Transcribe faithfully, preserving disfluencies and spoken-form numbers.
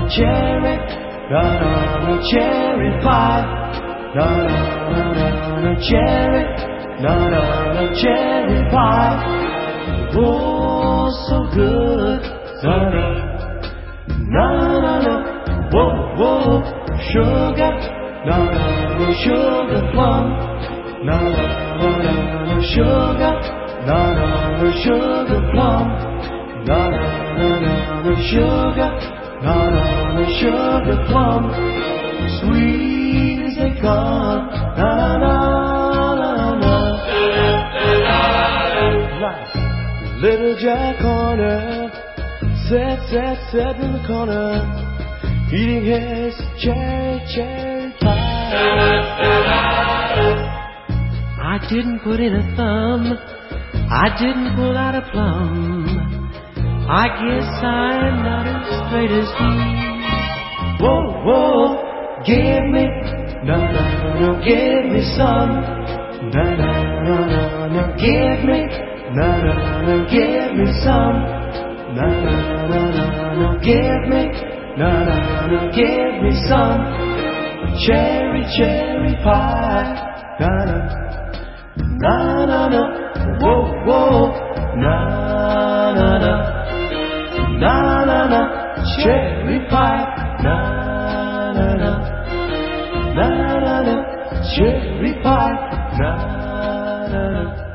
cherry, na na na cherry pie, na na na na cherry, na na na cherry pie. Oh, so good, na na na na na. Whoa whoa, sugar, na na na sugar plum, na na na na sugar, na na na sugar plum, na na na na sugar, na na na sugar plum. Sweet as they come, na na na na na. Little Jack Horner sat, sat, sat in the corner, eating his cherry, cherry pie. I didn't put in a thumb, I didn't pull out a plum. I guess I'm not as straight as he. Whoa, whoa, give me, no, no, no, give me some. No, no, no, no, no, give me, no, no, no, give me some. No, no, no, no, no, give me, no, no, no, give me some. Cherry, cherry pie, no, no, no, no, no, whoa, whoa, no, no, no. Na na na, cherry pie. Na na na, na na na, cherry pie. Na na na.